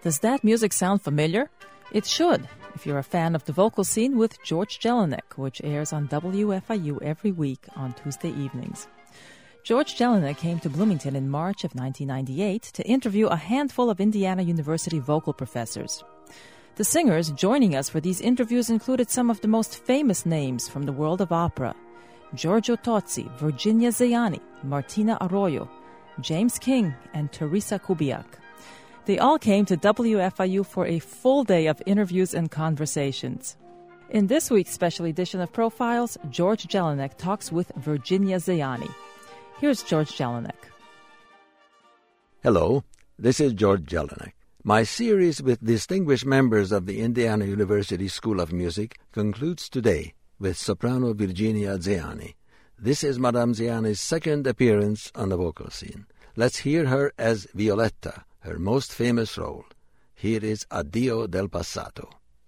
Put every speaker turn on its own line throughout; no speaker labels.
Does that music sound familiar? It should, if you're a fan of the vocal scene with George Jelinek, which airs on WFIU every week on Tuesday evenings. George Jelinek came to Bloomington in March of 1998 to interview a handful of Indiana University vocal professors. The singers joining us for these interviews included some of the most famous names from the world of opera: Giorgio Tozzi, Virginia Zayani, Martina Arroyo, James King, and Teresa Kubiak. They all came to WFIU for a full day of interviews and conversations. In this week's special edition of Profiles, George Jelinek talks with Virginia Zayani. Here's George Jelinek.
Hello, this is George Jelinek. My series with distinguished members of the Indiana University School of Music concludes today with soprano Virginia Zayani. This is Madame Zayani's second appearance on the vocal scene. Let's hear her as Violetta, her most famous role. Here is Addio del Passato.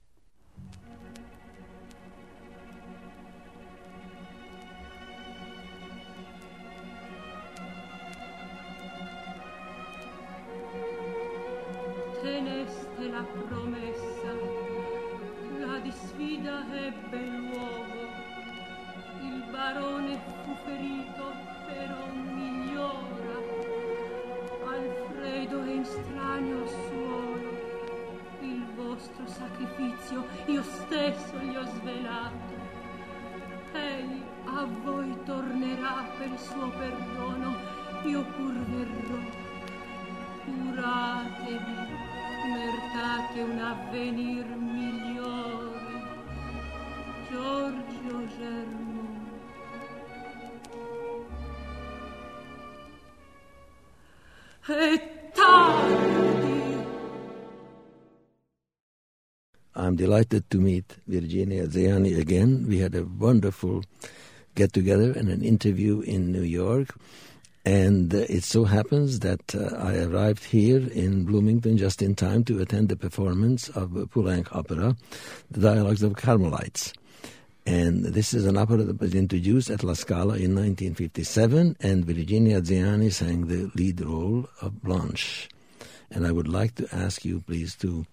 Teneste la promessa, la disfida ebbe luogo, il barone fu ferito, però migliora, Alfredo è in stranio suolo, il vostro sacrificio io stesso gli ho svelato, egli a voi tornerà per il suo perdono, io pur verrò, curatevi. Mertate un avvenir migliore, Giorgio Germont. È tardi.
I'm delighted to meet Virginia Zayani again. We had a wonderful get-together and an interview in New York. And it so happens that I arrived here in Bloomington just in time to attend the performance of Poulenc opera, The Dialogues of Carmelites. And this is an opera that was introduced at La Scala in 1957, and Virginia Zayani sang the lead role of Blanche. And I would like to ask you, please, to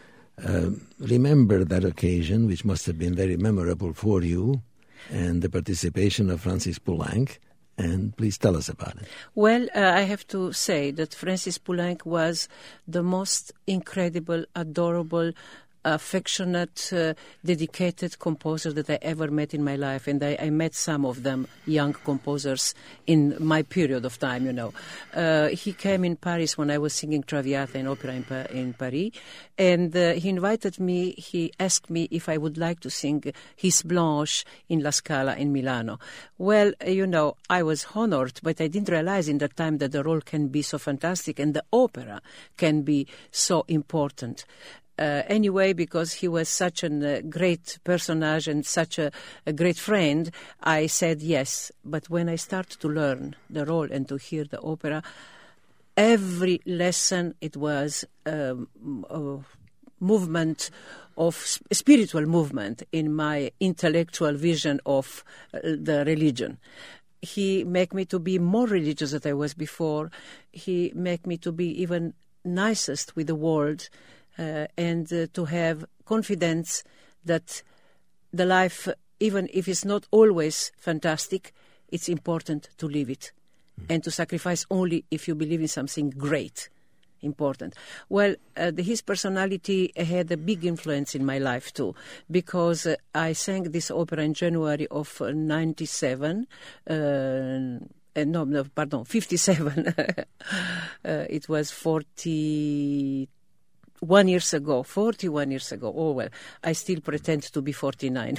remember that occasion, which must have been very memorable for you, and the participation of Francis Poulenc. And please tell us about it.
Well, I have to say that Francis Poulenc was the most incredible, adorable, affectionate, dedicated composer that I ever met in my life. And I met some of them, young composers, in my period of time, you know. He came in Paris when I was singing Traviata in opera in Paris. And he invited me, he asked me if I would like to sing his Blanche in La Scala in Milano. Well, you know, I was honored, but I didn't realize in that time that the role can be so fantastic and the opera can be so important. Anyway, because he was such a great personage and such a great friend, I said yes. But when I started to learn the role and to hear the opera, every lesson it was a movement of spiritual movement in my intellectual vision of the religion. He made me to be more religious than I was before. He made me to be even nicest with the world. And to have confidence that the life, even if it's not always fantastic, it's important to live it and to sacrifice only if you believe in something great, important. Well, his personality had a big influence in my life too, because I sang this opera in January of 57. 57. It was 41 years ago. Oh, well, I still pretend to be 49.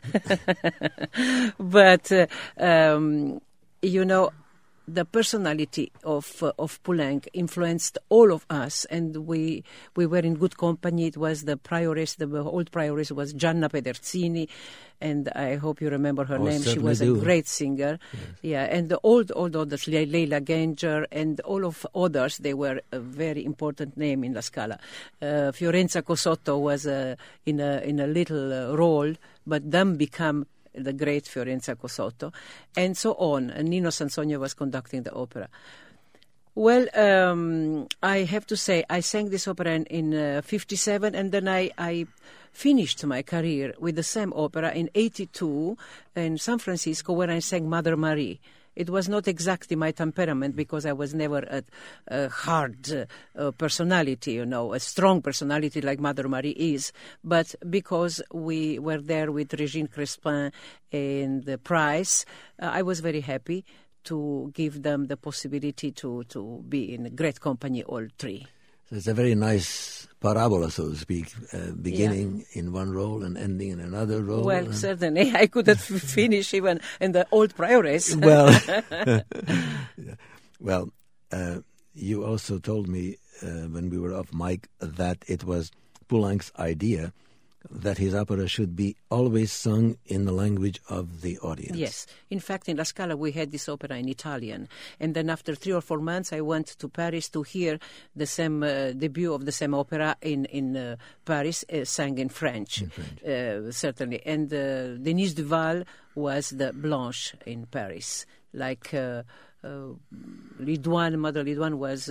But, you know, the personality of Poulenc influenced all of us, and we were in good company. It was the prioress, the old prioress was Gianna Pederzini, and I hope you remember her name. She was a great singer. Yes. Yeah, and all others, Leila Ganger, and all of others, they were a very important name in La Scala. Fiorenza Cosotto was in a little role, but then became the great Fiorenza Cosotto, and so on. And Nino Sansogno was conducting the opera. Well, I have to say, I sang this opera in 1957, and then I finished my career with the same opera in 1982 in San Francisco, where I sang Mother Marie. It was not exactly my temperament because I was never a hard personality, a strong personality like Mother Marie is. But because we were there with Regine Crespin and the Price, I was very happy to give them the possibility to be in great company, all three.
So it's a very nice parabola, so to speak, beginning in one role and ending in another role.
Well, certainly. I couldn't finish even in the old prioress.
Well, you also told me when we were off mic that it was Poulenc's idea that his opera should be always sung in the language of the audience.
Yes. In fact, in La Scala, we had this opera in Italian. And then after 3 or 4 months, I went to Paris to hear the same debut of the same opera in Paris, sang in French. Certainly. And Denise Duval was the Blanche in Paris. Like Lidouane, Mother Lidouane was...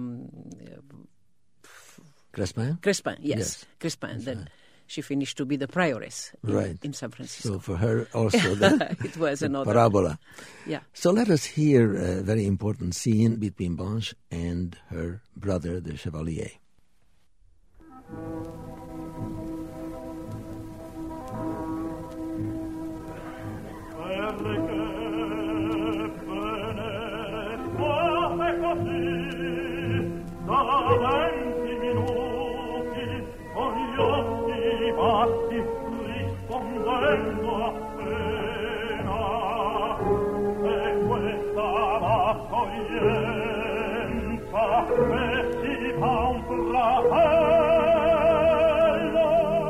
Crespin?
Crespin, yes. Crespin. Then she finished to be the prioress in San Francisco.
So for her also
it was another
parabola.
Yeah.
So let us hear a very important scene between Blanche and her brother, the Chevalier.
Rispondendo appena e questa accoglienza messi da un fratello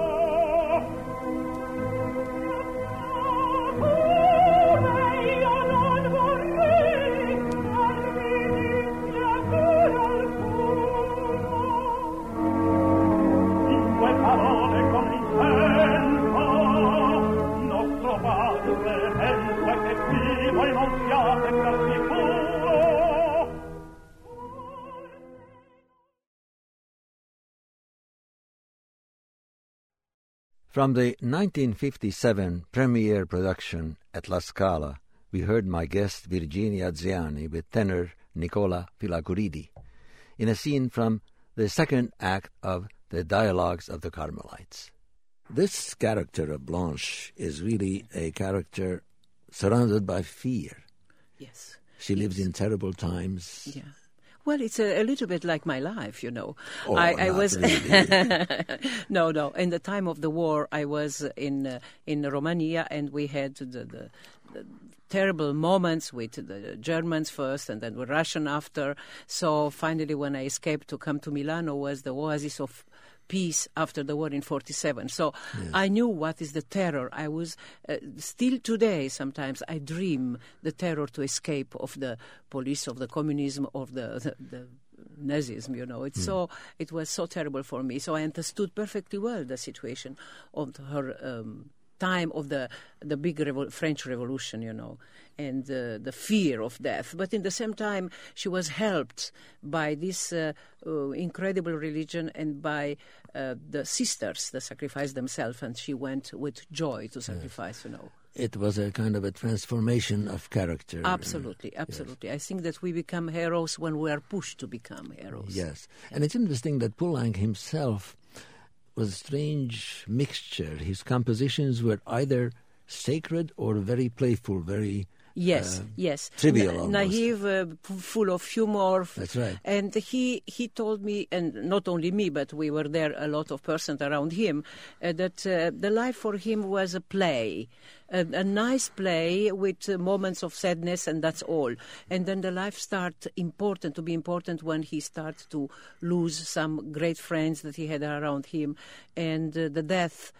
come io non vorrei darmi dispiacere alcuno in quelle parole convincenti nostro padre pensa che qui voi non siate per sicuro.
From the 1957 premiere production at La Scala, we heard my guest Virginia Ziani with tenor Nicola Filaguridi in a scene from the second act of The Dialogues of the Carmelites. This character of Blanche is really a character surrounded by fear.
Yes.
She lives in terrible times.
Yeah. Well, it's a little bit like my life,
Oh,
I was
really.
no. In the time of the war, I was in Romania, and we had the terrible moments with the Germans first, and then the Russian after. So finally, when I escaped to come to Milano, was the oasis of peace after the war in 1947. So yes. I knew what is the terror. I was still today sometimes I dream the terror to escape of the police, of the communism, of the Nazism. It's so it was so terrible for me. So I understood perfectly well the situation of her time of the big French Revolution, and the fear of death. But in the same time, she was helped by this incredible religion and by the sisters that sacrificed themselves, and she went with joy to sacrifice,
It was a kind of a transformation of character.
Absolutely. Yes. I think that we become heroes when we are pushed to become heroes.
Yes. And it's interesting that Poulenc himself was a strange mixture. His compositions were either sacred or very playful, very trivial, almost.
Naive, full of humor.
That's right.
And he told me, and not only me, but we were there, a lot of persons around him, that the life for him was a play, a nice play with moments of sadness, and that's all. And then the life starts to be important when he starts to lose some great friends that he had around him, and the death.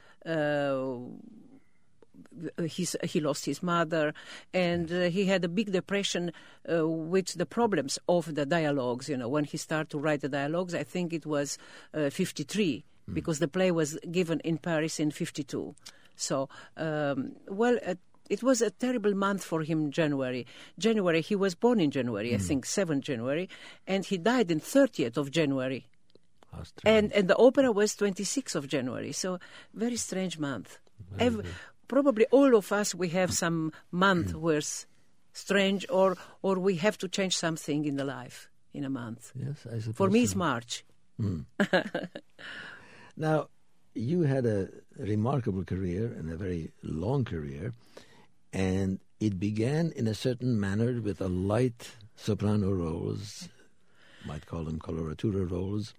He lost his mother, and he had a big depression with the problems of the dialogues. When he started to write the dialogues, I think it was 1953, because the play was given in Paris in 1952. So, it was a terrible month for him, January. January, he was born in January, I think 7th January, and he died in 30th of January. And the opera was 26th of January, so very strange month. Probably all of us, we have some month where it's strange, or we have to change something in the life in a month.
Yes, I suppose.
For me, it's March.
Now, you had a remarkable career and a very long career, and it began in a certain manner with a light soprano roles, might call them coloratura roles,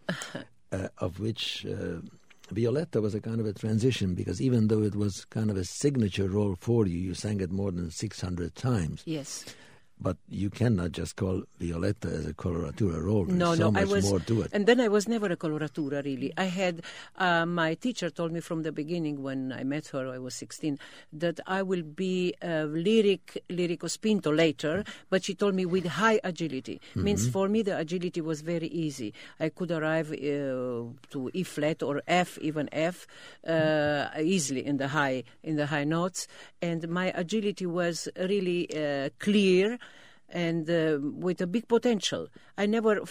of which Violetta was a kind of a transition, because even though it was kind of a signature role for you, you sang it more than 600 times.
Yes.
But you cannot just call Violetta as a coloratura role. There's
No,
so much
I was,
more to it.
And then I was never a coloratura, really. I had, my teacher told me from the beginning when I met her, I was 16, that I will be a lyrico spinto later, but she told me with high agility. Means for me the agility was very easy. I could arrive to E flat or F, even F, easily in the high notes, and my agility was really clear, and with a big potential. I never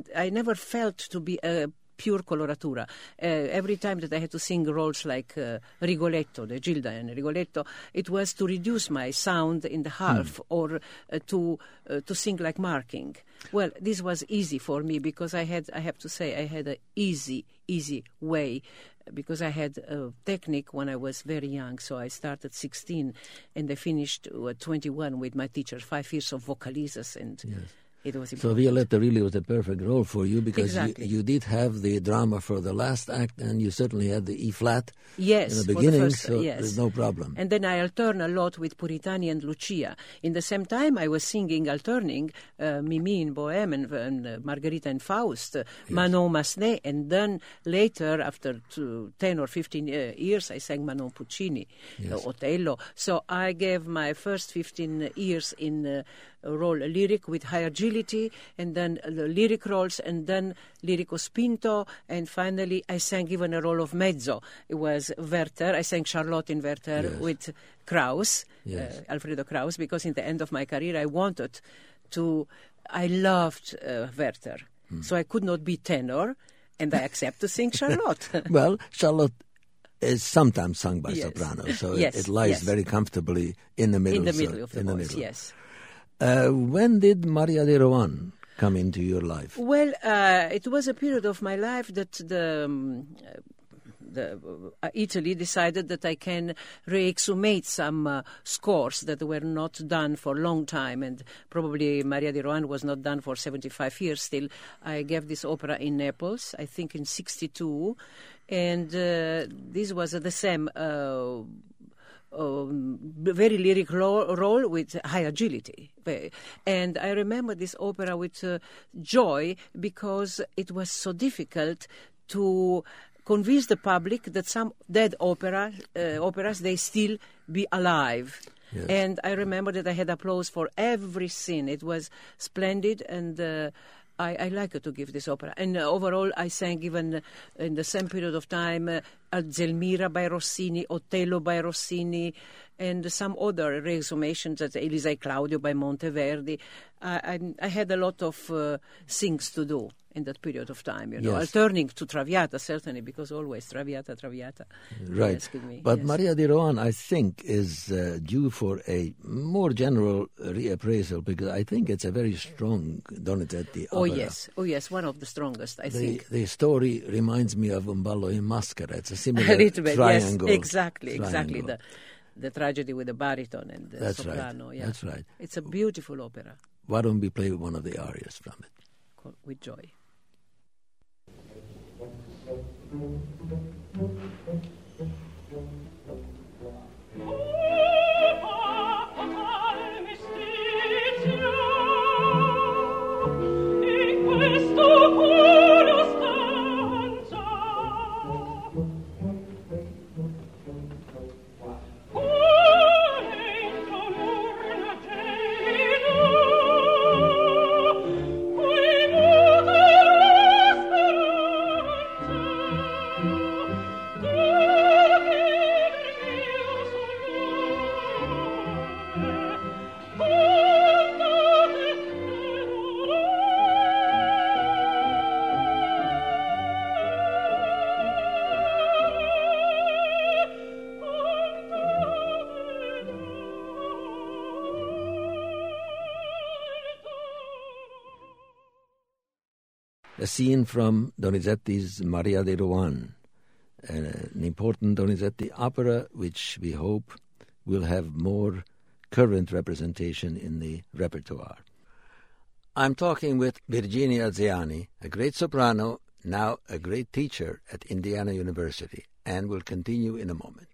felt to be a pure coloratura. Every time that I had to sing roles like Rigoletto, the Gilda and Rigoletto, it was to reduce my sound in the half, or to sing like Marking. Well, this was easy for me, because I have to say, I had an easy way, because I had a technique when I was very young. So I started 16 and I finished at 21 with my teacher, 5 years of vocalizes, and it was important.
So Violetta really was a perfect role for you, because
Exactly.
you did have the drama for the last act, and you certainly had the E flat
Yes,
in the
for
beginning,
the first,
so
yes.
there's no problem.
And then I altern a lot with Puritani and Lucia. In the same time, I was singing, alterning Mimi in Bohème and Margherita and Faust, Manon Massenet, and then later, after 10 or 15 years, I sang Manon Puccini, Otello. So I gave my first 15 years in role lyric with high agility, and then the lyric roles, and then lyrico spinto, and finally I sang even a role of mezzo. It was Werther. I sang Charlotte in Werther with Krauss, Alfredo Krauss, because in the end of my career I loved Werther. So I could not be tenor, and I accept to sing Charlotte.
Well, Charlotte is sometimes sung by soprano, so it lies very comfortably in the middle.
In the middle of the voice, yes.
When did Maria de Rohan come into your life?
Well, it was a period of my life that Italy decided that I can re-exhumate some scores that were not done for a long time, and probably Maria de Rohan was not done for 75 years still. I gave this opera in Naples, I think in 62, and this was the same very lyric role with high agility. And I remember this opera with joy, because it was so difficult to convince the public that some dead operas, they still be alive.
Yes.
And I remember that I had applause for every scene. It was splendid, and I like to give this opera. And overall, I sang even in the same period of time Zelmira by Rossini, Otello by Rossini, and some other reexhumations, that Elisa e Claudio by Monteverdi. I had a lot of things to do in that period of time, alterning to Traviata, certainly, because always Traviata.
Right. But Maria de Rohan, I think, is due for a more general reappraisal, because I think it's a very strong Donizetti opera.
Oh yes, one of the strongest, I think.
The story reminds me of Un ballo in maschera. It's a similar
a little bit,
triangle.
Yes, exactly. The tragedy with the baritone and the soprano.
Right.
Yeah.
That's right.
It's a beautiful opera.
Why don't we play one of the arias from it?
With joy.
Thank you.
a scene from Donizetti's Maria de Rohan, an important Donizetti opera which we hope will have more current representation in the repertoire. I'm talking with Virginia Zeani, a great soprano, now a great teacher at Indiana University, and will continue in a moment.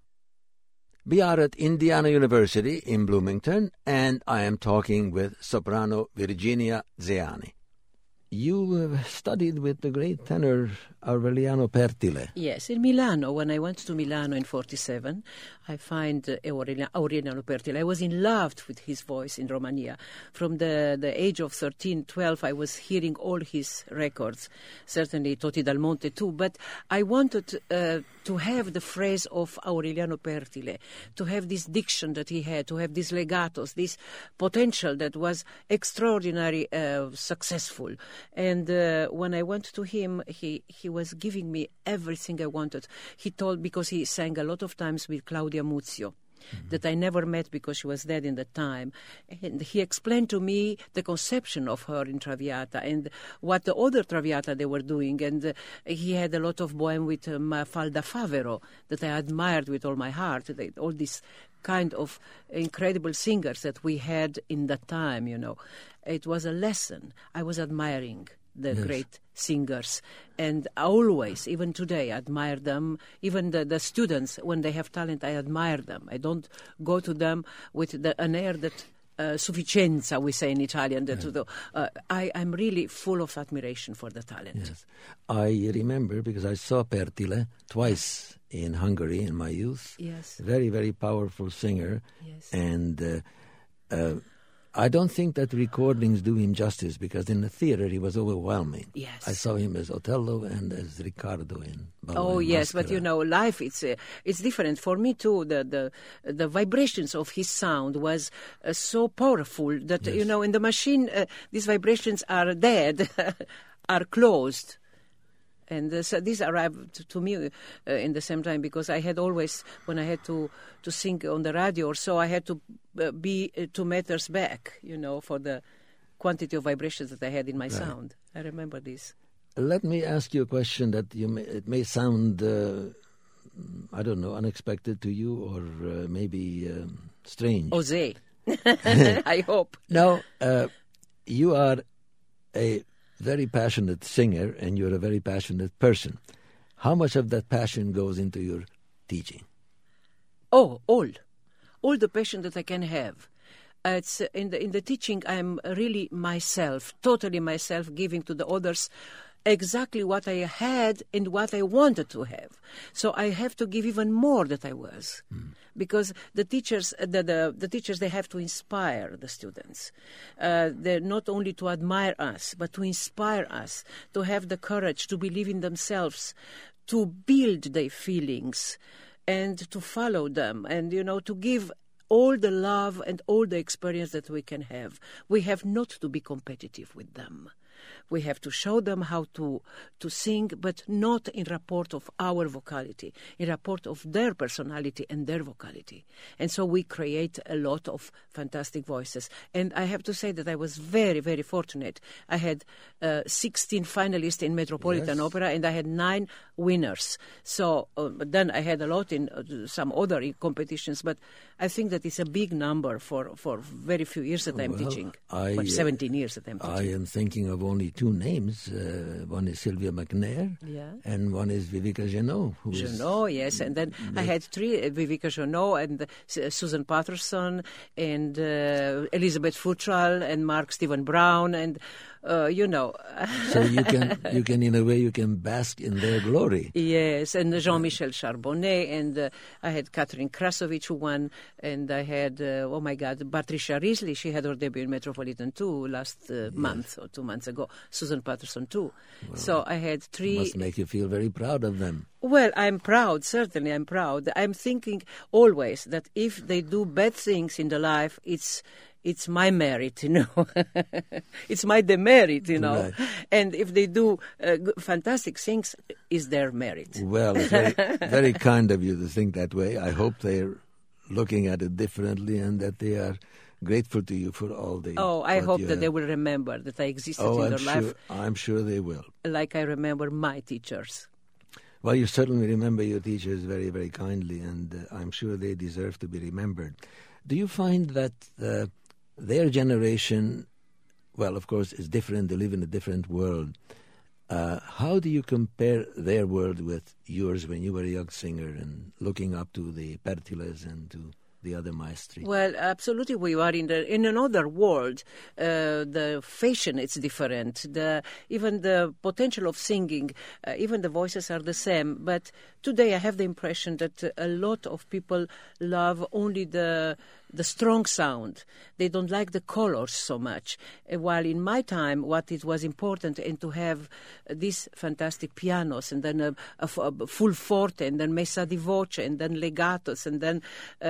We are at Indiana University in Bloomington, and I am talking with soprano Virginia Zeani. You studied with the great tenor Aureliano Pertile.
Yes, in Milano. When I went to Milano in 1947, I find Aureliano Pertile. I was in love with his voice in Romania. From the age of 13, 12, I was hearing all his records, certainly Toti Dal Monte too, but I wanted to have the phrase of Aureliano Pertile, to have this diction that he had, to have these legatos, this potential that was extraordinarily successful. And when I went to him, he was giving me everything I wanted. He told, because he sang a lot of times with Claudia Muzio, that I never met because she was dead in the time. And he explained to me the conception of her in Traviata and what the other Traviata they were doing. And he had a lot of bohème with Mafalda Favero that I admired with all my heart. All these kind of incredible singers that we had in that time, you know. It was a lesson. I was admiring the great singers, and always, even today, I admire them. Even the students, when they have talent, I admire them. I don't go to them with an air that sufficienza, we say in Italian. That I'm really full of admiration for the talent.
Yes. I remember, because I saw Pertile twice in Hungary in my youth.
Yes.
Very, very powerful singer.
Yes.
And I don't think that recordings do him justice, because in the theater he was overwhelming.
Yes.
I saw him as Otello and as Riccardo in Ballo
Oh,
and
yes,
Maschera.
but you know, life, it's different. For me, too, the vibrations of his sound was so powerful that, you know, in the machine, these vibrations are dead, are closed. And so these arrived to me in the same time, because I had always, when I had to sing on the radio or so, I had to be 2 meters back, you know, for the quantity of vibrations that I had in my sound. I remember this.
Let me ask you a question that it may sound, I don't know, unexpected to you, or maybe strange.
Jose, I hope.
Now, you are a very passionate singer, and you're a very passionate person. How much of that passion goes into your teaching?
Oh, all the passion that I can have. It's in the teaching. I'm really myself, totally myself, giving to the others exactly what I had and what I wanted to have. So I have to give even more than I was, because the teachers, the teachers, they have to inspire the students. They're not only to admire us, but to inspire us, to have the courage to believe in themselves, to build their feelings, and to follow them, and, you know, to give all the love and all the experience that we can have. We have not to be competitive with them. We have to show them how to sing, but not in rapport of our vocality, in rapport of their personality and their vocality. And so we create a lot of fantastic voices. And I have to say that I was very, very fortunate. I had 16 finalists in Metropolitan Opera, and I had 9 winners. So then I had a lot in some other competitions, but I think that it's a big number for very few years that I'm teaching, 17 years that I'm teaching.
I am thinking of only 2 names. One is Sylvia McNair, and one is Vivica Genot.
Genot, yes. And then I had 3, Vivica Genot and Susan Patterson and Elizabeth Futrell and Mark Stephen Brown, and you know.
So you can in a way, you can bask in their glory.
Yes, and Jean-Michel Charbonnet, and I had Catherine Krasovich who won, and I had, oh my God, Patricia Risley. She had her debut in Metropolitan too last month or 2 months ago. Susan Patterson too. Well, so I had 3.
Must make you feel very proud of them.
Well, I'm proud. Certainly, I'm proud. I'm thinking always that if they do bad things in the life, it's my merit, you know. It's my demerit, you know. Right. And if they do fantastic things, it's their merit.
Well, it's very, very kind of you to think that way. I hope they're looking at it differently, and that they are grateful to you for all the...
I hope that they will remember that I existed in their life.
I'm sure they will.
Like I remember my teachers.
Well, you certainly remember your teachers very, very kindly, and I'm sure they deserve to be remembered. Do you find that their generation, well, of course, is different, they live in a different world. How do you compare their world with yours when you were a young singer and looking up to the Pertiles and to the other maestri?
Well, absolutely, we are in another world. The fashion is different. Even the potential of singing, even the voices are the same. But today I have the impression that a lot of people love only the strong sound. They don't like the colors so much. While in my time, what it was important and to have these fantastic pianos and then a full forte and then messa di voce and then legatos and then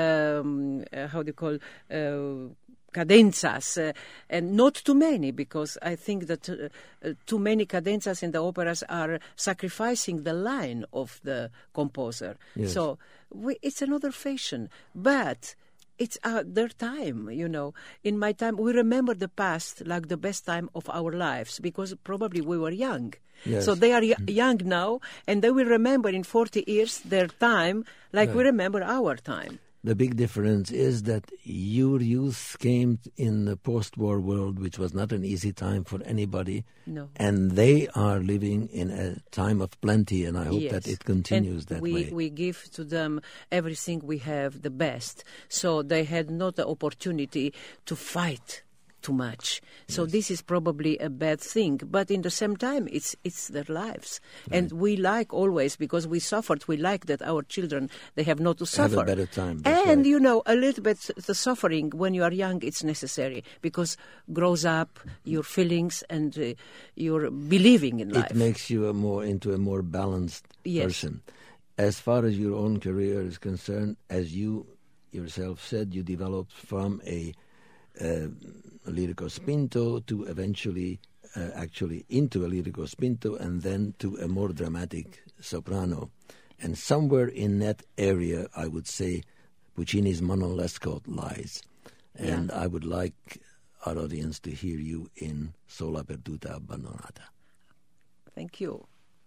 cadenzas, and not too many, because I think that too many cadenzas in the operas are sacrificing the line of the composer.
Yes.
So it's another fashion, but it's their time, you know. In my time, we remember the past like the best time of our lives because probably we were young.
Yes.
So they are young now, and they will remember in 40 years their time like we remember our time.
The big difference is that your youth came in the post-war world, which was not an easy time for anybody.
No.
And they are living in a time of plenty, and I hope that it continues that way.
We give to them everything we have, the best. So they had not the opportunity to fight too much. So this is probably a bad thing. But in the same time, it's their lives. Right. And we like always, because we suffered, we like that our children, they have not to suffer.
Have a better time.
And, you know, a little bit the suffering when you are young, it's necessary because grows up your feelings and your believing in life.
It makes you into a more balanced person. As far as your own career is concerned, as you yourself said, you developed from a lirico spinto to eventually actually into a lirico spinto and then to a more dramatic soprano. And somewhere in that area, I would say, Puccini's Manon Lescaut lies. And I would like our audience to hear you in Sola Perduta Abbandonata.
Thank you.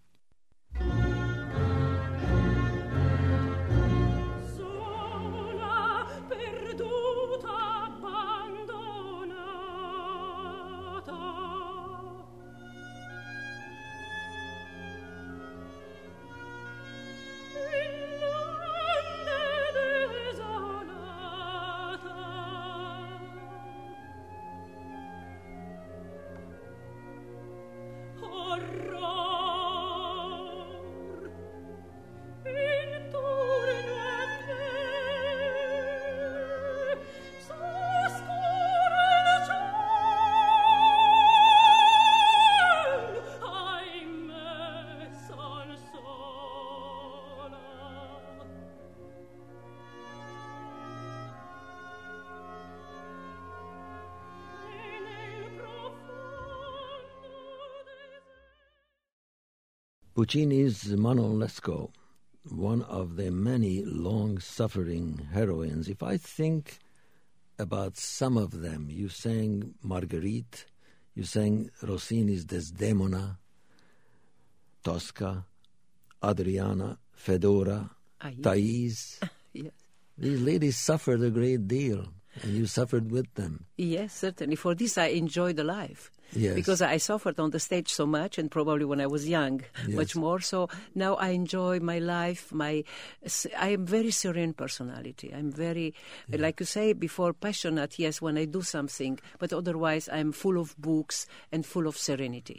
Puccini's Manon Lescaut, one of the many long-suffering heroines. If I think about some of them, you sang Marguerite, you sang Rossini's Desdemona, Tosca, Adriana, Fedora, Thais.
Yes.
These ladies suffered a great deal, and you suffered with them.
Yes, certainly. For this, I enjoy the life.
Yes.
Because I suffered on the stage so much, and probably when I was young, much more. So now I enjoy my life. I am very serene personality. I'm very, like you say before, passionate, yes, when I do something. But otherwise, I'm full of books and full of serenity.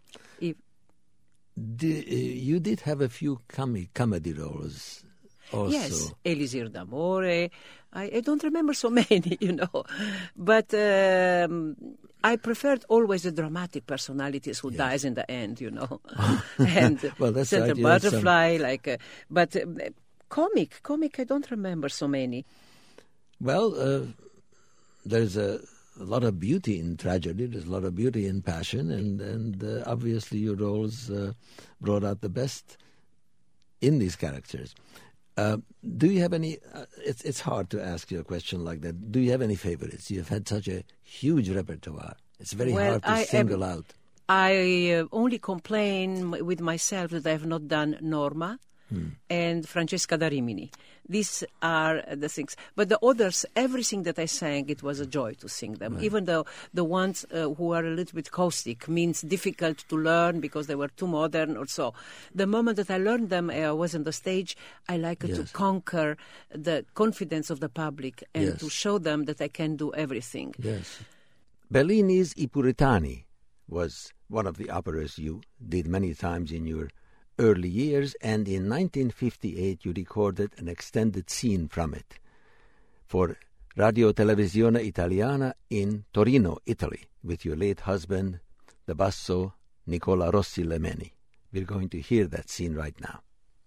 You did have a few comedy roles also.
Yes, Elisir d'Amore. I don't remember so many, you know. But I preferred always the dramatic personalities who dies in the end, you know. And
well, that's
Santa
right.
Butterfly, but comic, I don't remember so many.
Well, there's a lot of beauty in tragedy. There's a lot of beauty in passion, and obviously your roles brought out the best in these characters. Do you have any? It's hard to ask you a question like that. Do you have any favorites? You have had such a huge repertoire. It's very hard to single out.
I only complain with myself that I have not done Norma and Francesca da Rimini. These are the things. But the others, everything that I sang, it was a joy to sing them. Right. Even though the ones who are a little bit caustic, means difficult to learn because they were too modern or so. The moment that I learned them, I was on the stage, I like to conquer the confidence of the public and to show them that I can do everything.
Yes. Bellini's I Puritani was one of the operas you did many times in your early years, and in 1958 you recorded an extended scene from it for Radio Televisione Italiana in Torino, Italy, with your late husband, the basso Nicola Rossi Lemeni. We're going to hear that scene right now.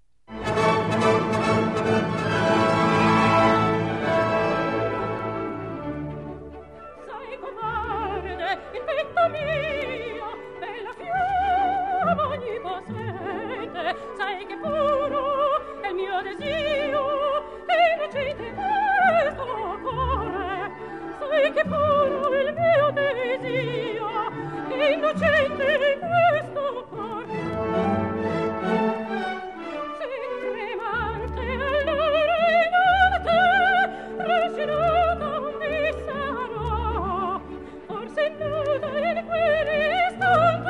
Sai che puro è il mio desio, e innocente questo cuore. Sai che puro è il mio desio, e innocente questo cuore. Se tremante allora in te, trascinata mi sarò, forse nuda in quell'istante.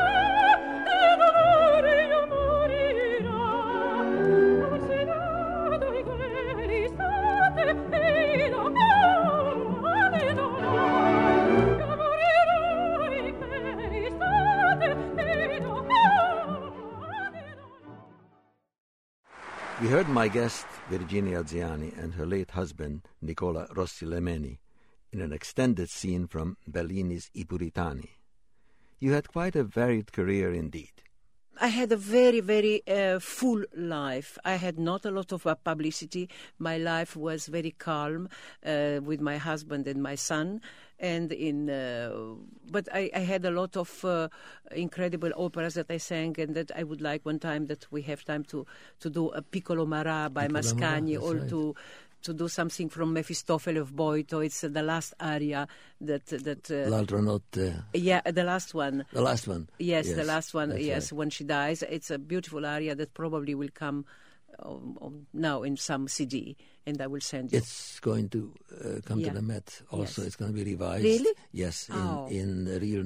We heard my guest, Virginia Ziani, and her late husband, Nicola Rossi Lemeni, in an extended scene from Bellini's I Puritani. You had quite a varied career indeed.
I had a very, very full life. I had not a lot of publicity. My life was very calm with my husband and my son. And but I had a lot of incredible operas that I sang, and that I would like one time that we have time to do a Piccolo Marat by Mascagni, or right. to do something from Mefistofele of Boito. It's the last aria that
L'altra notte.
Yeah, the last one.
The last one.
Yes, the last one. Yes,
right.
When she dies. It's a beautiful aria that probably will come now in some CD, and I will send you.
It's going to come to the Met also. Yes. It's going to be revised.
Really?
Yes, in the year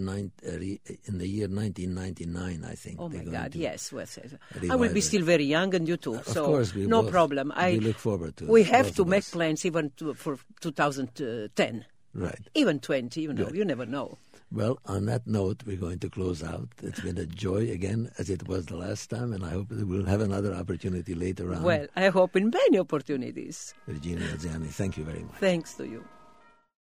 1999, I think.
Oh my God! Yes, I will be still very young, and you too. So
of course, we
no
both,
problem.
We look forward to it.
We have to make plans even for 2010.
Right.
Even 20. You never know.
Well, on that note, we're going to close out. It's been a joy again, as it was the last time, and I hope that we'll have another opportunity later on.
Well, I hope in many opportunities.
Virginia Ziani, thank you very much.
Thanks to you.